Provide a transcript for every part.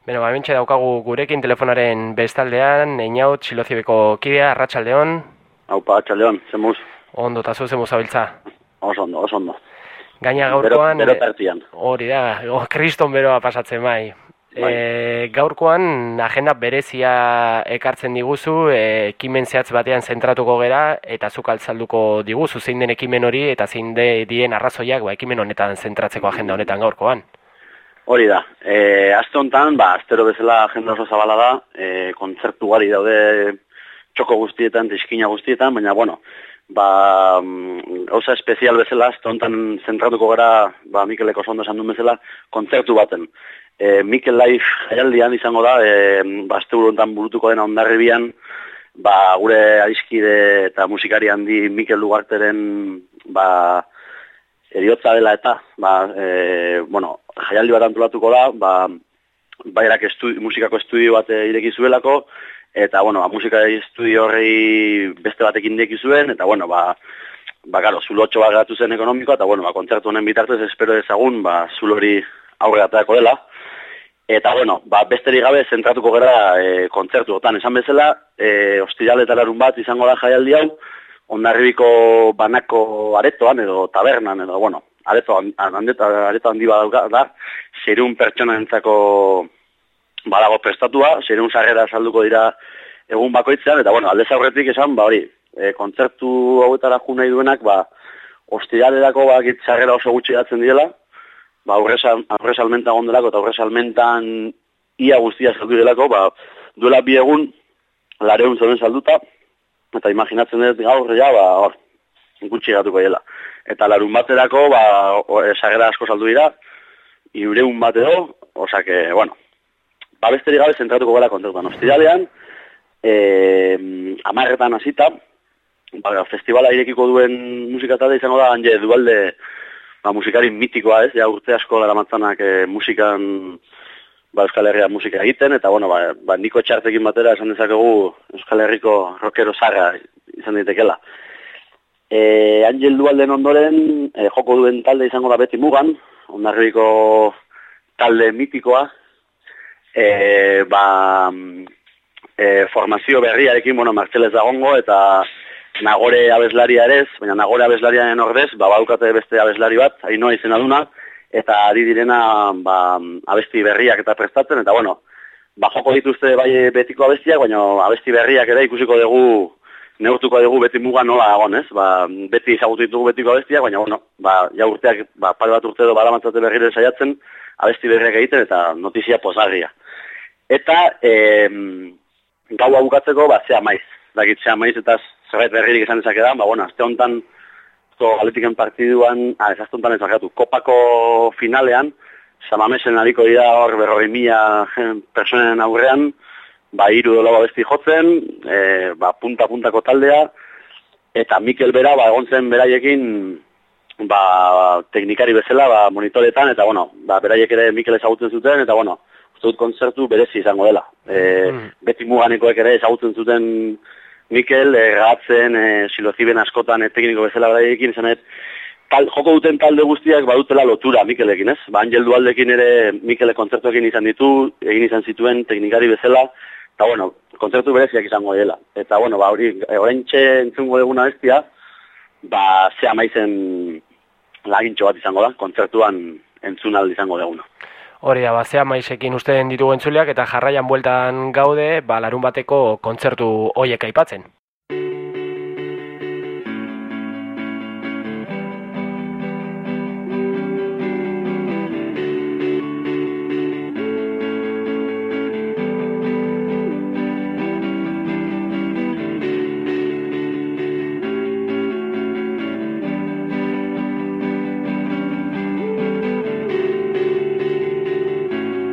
Beno, hementxe daukagu gurekin telefonaren bestaldean, Einaut, Silozibeko kidea, arratsaldeon. Aupa, arratsaldeon, zemuz? Ondo, eta zu zemuz abiltza. Oso ondo. Gaina gaurkoan... Bero pertian. Hori da, kriston beroa pasatzen bai. Gaurkoan agenda berezia ekartzen diguzu, ekimen zehatz batean zentratuko gera, eta zuk altzalduko diguzu zein den ekimen hori, eta zein dien arrazoiak ekimen honetan zentratzeko agenda honetan gaurkoan. Hori da, aste honetan, astero bezala agenda oso zabala da, kontzertu gari daude txoko guztietan, eskina guztietan, baina, gauza espezial bezala, aste honetan zentratuko gara, Mikelek oso ondo esan duen bezala, kontzertu baten. Mikel Live jaialdian izango da, aste honetan burutuko dena Hondarribian, gure adiskide eta musikari handi Mikel Lugarteren, eriotza dela eta, jaialdi bat antolatuko da, bairak musikako estudio bat ireki zuelako, eta, musika estudio horrei beste batekin ireki zuen, eta, zulotxo bat gatu zen ekonomikoa, eta, kontzertu honen bitartez, espero ezagun, zulori aurregatako dela. Eta, besterik gabe zentratuko gara kontzertu gotan. Esan bezala, ostiral eta larun bat izango da jaialdi hau, Hondarribiko banako aretoan edo tabernan edo, areto handi badauka da, 600 pertsona entzako badago prestatua, 600 sarrera salduko dira egun bakoitzean, eta aldez aurretik esan, kontzertu hauetara jo nahi duenak, ostiralerako sarrera oso gutxi datzen direla, aurre salmenta gondelako eta aurre salmentan ia guztia saldu delako, duela 2 egun 400 zoren salduta, eta imaginatzen dut gaur, gutxi gatuko dela. Eta larun baterako, sarrera asko saldu dira, 300 bat edo, osake, besterik gabe zentratuko gara kontzertuan. Ostiralean, 10:00 hasita, festivala irekiko duen musika talde izango da, Anje Dualde, musikari mitikoa ez, urte asko daramatzanak musikan, Euskal Herria musika egiten, eta, Niko Txartekin batera esan dezakegu Euskal Herriko rockero zarra izan ditekela. Angel Dualden ondoren, joko duen talde izango da Beti Mugan, Hondarribiko talde mitikoa, formazio berriarekin, Martxelez dagongo, eta Nagore abeslaria ere ez, baina Nagore abeslariaren ordez, badukate beste abeslari bat, Ainoa izena duna, eta ari direna abesti berriak eta prestatzen, eta joko dituzte bai betiko abestiak, baina abesti berriak ere ikusiko dugu, neurtuko dugu Beti Mugan nola dagoen, ez? Beti izagutu ditugu betiko abestiak, baina ja urteak, pare bat urte edo badamatzate berrire saiatzen, abesti berriak egiten eta notizia pozgarria. Eta gaua bukatzeko, zea maiz. Dakit zea maiz eta zerbait berririk esan dezakedan, aste honetan, galetiken partiduan, azte honetan ezagatu, kopako finalean, Samamesen hariko dira hor 40.000 personen aurrean, 3 dola abesti jotzen, punta-puntako taldea, eta Mikel bera, egon zen beraiekin, teknikari bezala, monitoretan, eta, beraiek ere Mikel ezagutzen zuten, eta, uste dut kontzertu berezi izango dela. Beti Muganekoek ere ezagutzen zuten Mikel, Gatzen, Siloziben askotan tekniko bezala beraiekin, izanet, joko duten talde guztiak badutela lotura Mikelekin, ez? Angel Dualdekin ere Mikele kontzertuekin egin izan zituen teknikari bezala, eta, kontzertu bereziak izango dela. Eta, oraintxe entzungo deguna bestia, zea maizen lagintxo bat izango da, kontzertuan entzunaldi izango deguna. Hori da, zea maizekin usten ditugu entzuleak, eta jarraian bueltan gaude, larun bateko kontzertu hoiek aipatzen.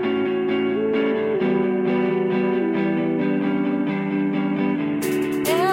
Yeah.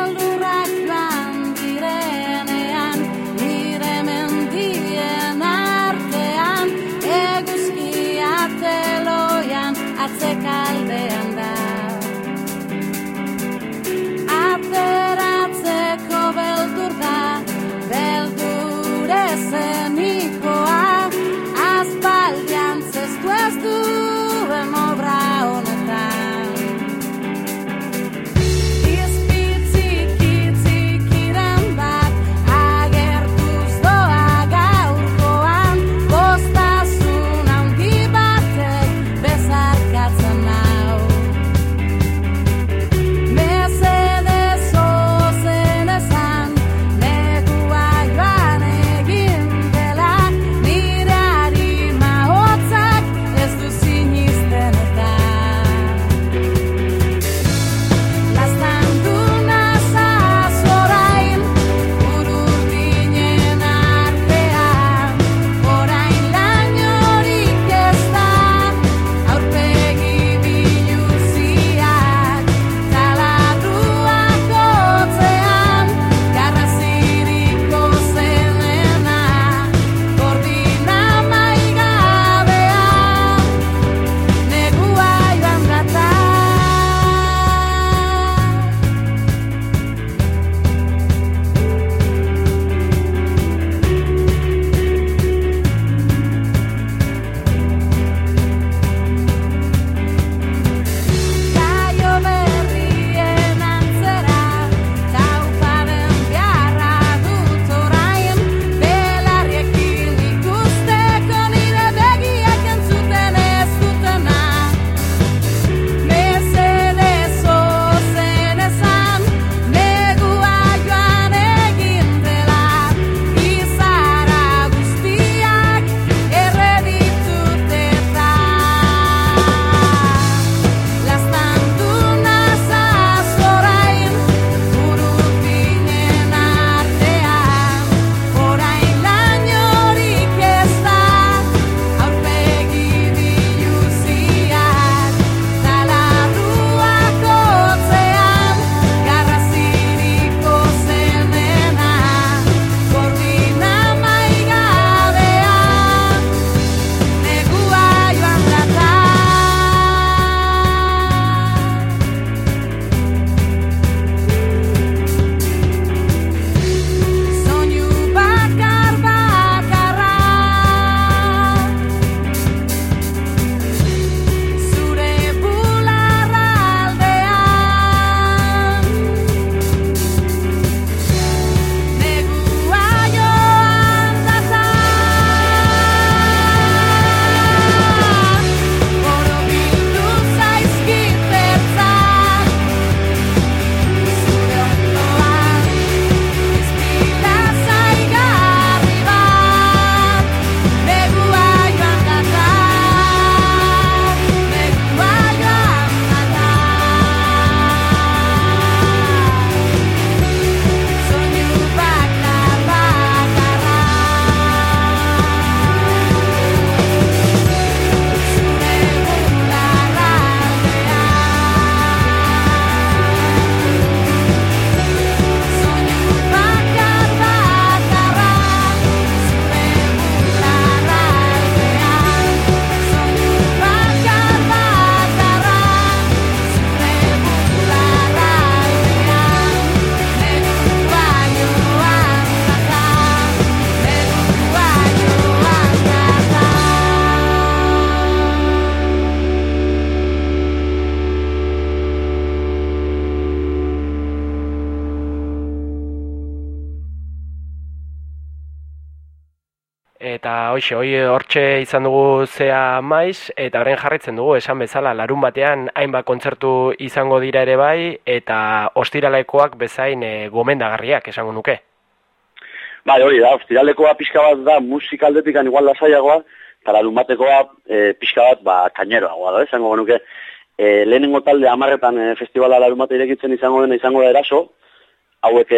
eta hortxe izan dugu zea maiz, eta orain jarraitzen dugu, esan bezala, larun batean hainbat kontzertu izango dira ere bai, eta ostiralekoak bezain gomendagarriak esango nuke. Bai, hori da, ostiralekoa pixka bat da musikaldetik igual lasaiagoa, eta larun batekoa pixka bat kaineroagoa da, esango genuke. Lehenengo talde 10etan festivala larun bate irekitzen izango da Eraso, hauek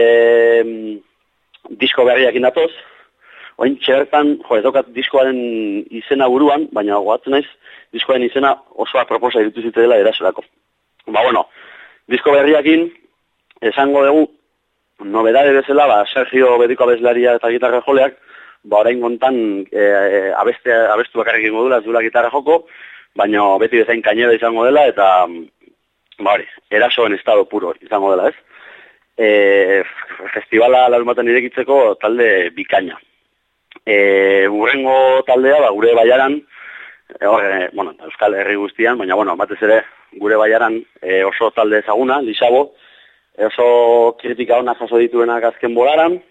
disko berriak indatoz, oin txertan, ez daukat diskoaren izena buruan, baina goatzen naiz, diskoaren izena oso aproposa iritu zite dela Erasorako. Disko berriakin, esango dugu, nobedade bezala, Sergio Bediko abeslaria eta gitarra joleak, orain gontan abestu bakarrik ingo dula, ez dula gitarra joko, baina beti bezain kainera izango dela, eta Erasoen estado puro izango dela, ez? Festivala larumaten irekitzeko talde bikaina. Urrengo taldea, gure Baiaran, Euskal Herri guztian, baina, batez ere, gure Baiaran oso talde ezaguna, Lisabo, oso kritika ona jaso dituenak azken bolaran,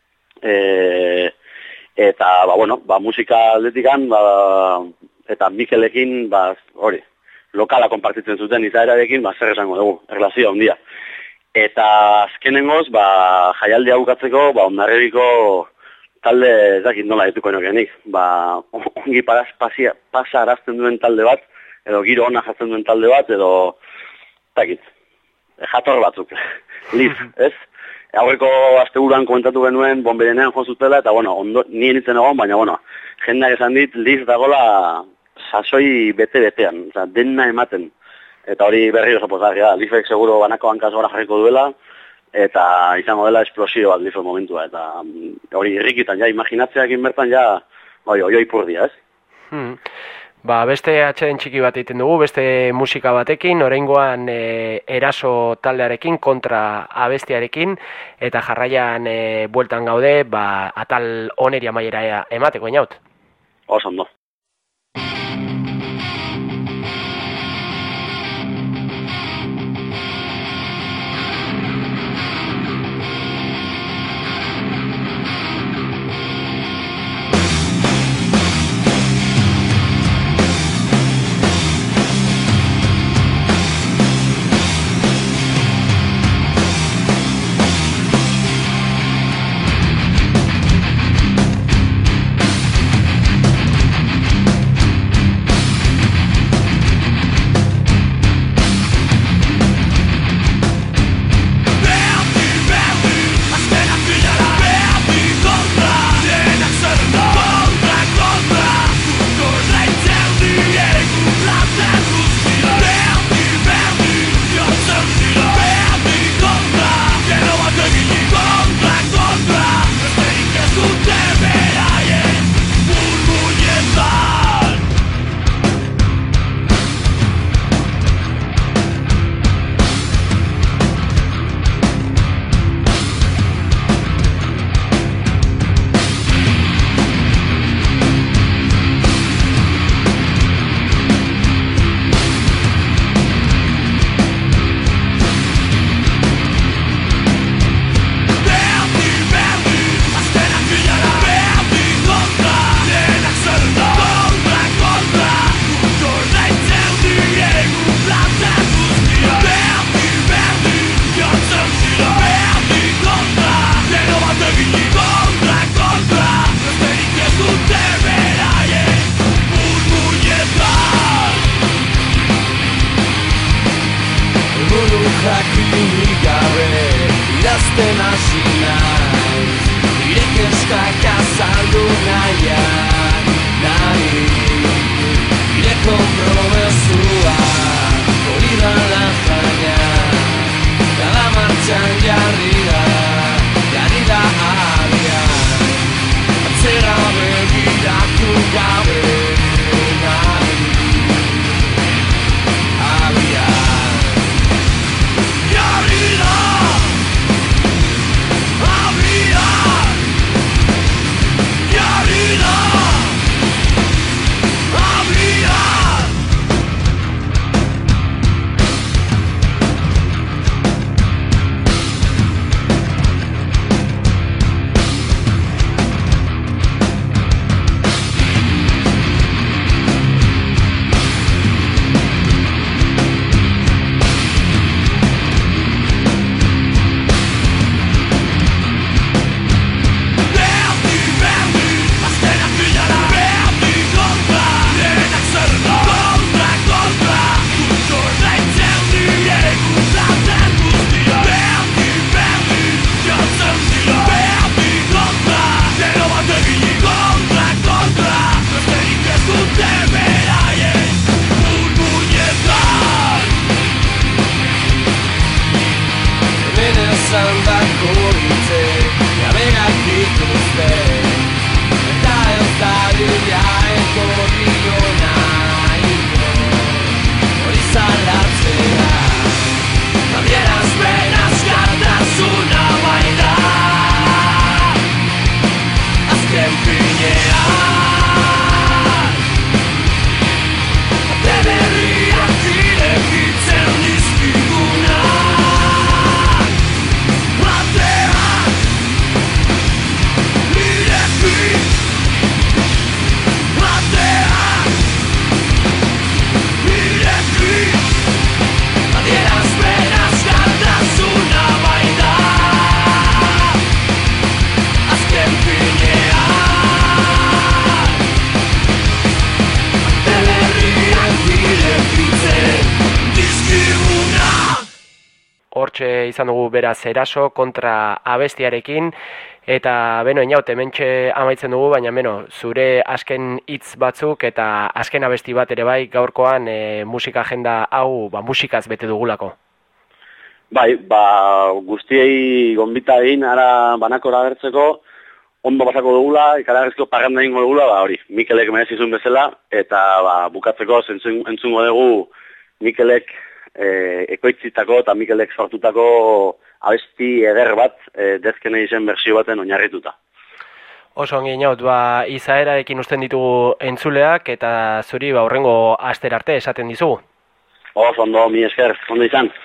eta, musika aldetikan, eta Mikelekin, lokala konpartitzen zuten izaerarekin, zer esango dugu, erlazioa handia. Eta azkenengoz, jaialdia bukatzeko, Hondarribiko talde, ez dakit nola dituko enokenik, ongi pasa arazten duen talde bat, edo giro ona jartzen duen talde bat, edo, dakit, jator batzuk, Liz, ez? Aurreko asteburuan komentatu genuen, Bonberenean jo zutela, eta, nien itzen egon, baina, jendeak esan dit, Liz dagola sasoi bete-betean, dena ematen. Eta hori berri oso pozgarria da, Lifek seguro banako hankaz gora jarriko duela, eta izango dela esplosio bat Lifek momentua, eta hori irrikitan, imaginatzeakin bertan, oi purdia, ez? Beste atxeden txiki bat egiten dugu, beste musika batekin, oraingoan Eraso taldearekin, kontra abestiarekin, eta jarraian bueltan gaude, atal oneri amaiera emateko, inaut? Oso ondo. hortxe izan dugu beraz eraso kontra abestiarekin, eta beno, Einaut, hementxe amaitzen dugu, baina beno, zure azken hitz batzuk eta azken abesti bat ere bai gaurkoan musika agenda hau musikaz bete dugulako. Bai, guztiei gonbita egin ara banakora agertzeko, ondo pasako dugula, ikaragarrizko parranda egingo dugula, hori, Mikelek merezizun bezala, eta bukatzeko entzungo dugu Mikelek ekoitzitako eta Mikelek sortutako abesti eder bat, dezkene izen bersio baten oinarrituta. Oso ongi, Einaut, izaerarekin usten ditugu entzuleak, eta zuri horrengo aster arte esaten dizugu. Oso ondo, mi esker, ondo izan.